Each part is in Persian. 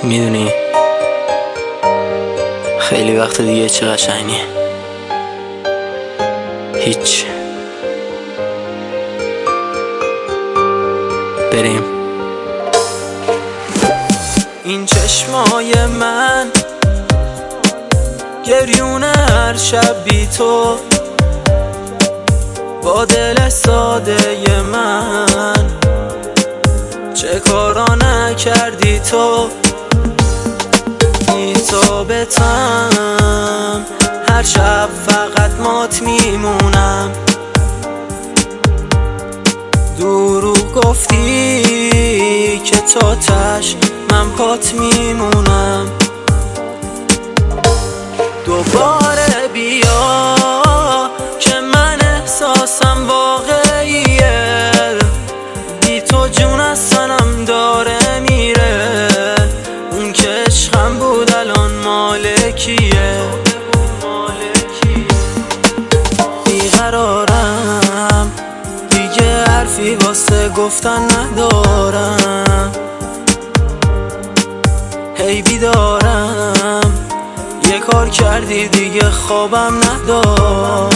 میدونی خیلی وقت دیگه چه قشنگی. هیچ. بریم. این چشمای من گریونه هر شب بی تو، با دل ساده من چه کارا نکردی تو. بی تو بتم هر شب فقط مات میمونم. دروغ گفتی که تا تش من پات میمونم. دوباره بیا که من احساسم واقعیه. بی تو جون از تنم داره میره. اون که عشقم بود الان مالکیه. بیقرارم دیگه حرفی واسه گفتن ندارم. هی بیدارم یه کار کردی دیگه خوابم ندارم.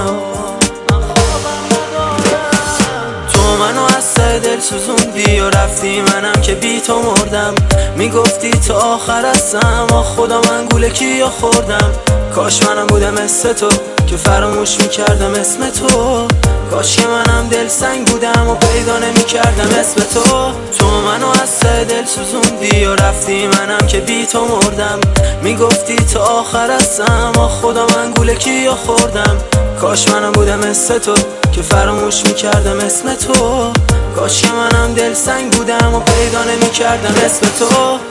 تو منو از سر دل سوزوندی و رفتی، منم که بی تو مردم. میگفتی تا آخر هستم، آخ خدا من گوله کیا خوردم. کاش منم بودم مثل تو که فراموش میکردم اسم تو. کاش که منم دل سنگ بودم و پیدا نمیکردم اسم تو. تو منو از سر دل سوزوندی و رفتی، منم که بی تو مردم. میگفتی تا آخر هستم، آخ خدا من گوله کیا خوردم. کاش منم بودم مثل تو که فراموش میکردم اسم تو. کاش که منم دل سنگ بودم و پیدا نمیکردم اسم تو.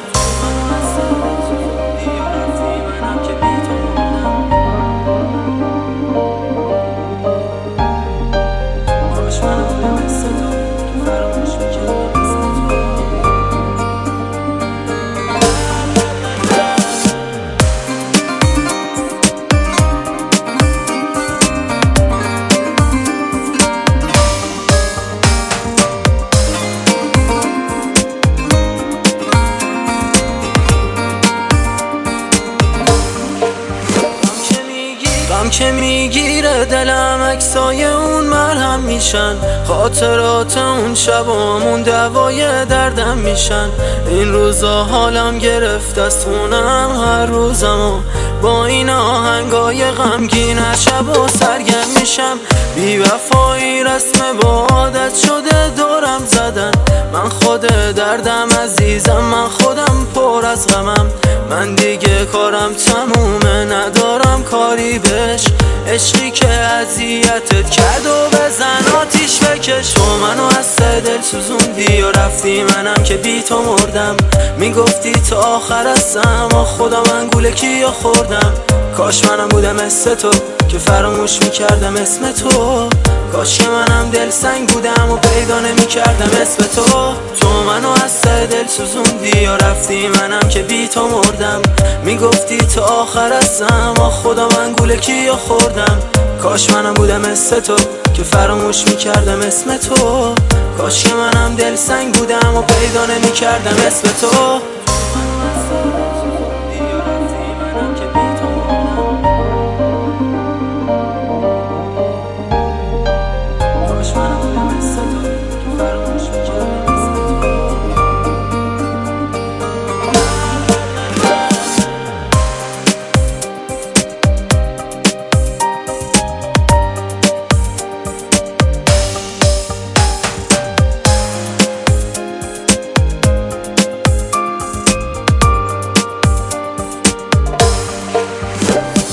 غم که میگیره دلم، عکسای اون مرهم میشن. خاطرات اون شبامون دوای دردم میشن. این روزا حالم گرفت از خونم هر روزمو. با این آهنگای غمگین هر شب و سرگرم میشم. بی وفایی رسم با عادت شده دورم زدن. من خود دردم عزیزم، من خودم پر از غمم. من دیگه کارم تمومه، ندارم کاری بهش. عشقی که اذیتت کرد و بزن آتیش بکش. تو منو از سر دل سوزوندی و رفتی، منم که بی تو مردم. میگفتی تا آخر هستم، آخ خدا من گوله کیا خوردم. کاش منم بودم مثل تو که فراموش میکردم اسم تو. کاش که منم دل سنگ بودم و پیدا نمیکردم اسم تو. تو منو از سر دل سوزوندی و رفتی، منم که بی تو مردم. میگفتی تا آخر هستم، آخ خدا من گوله کیا خوردم. کاش منم بودم مثل تو که فراموش میکردم اسم تو. کاش که منم دل سنگ بودم و پیدا نمیکردم اسم تو.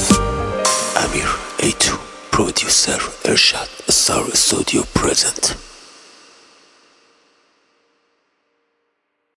Amir A2 Producer Ershad Star Studio present.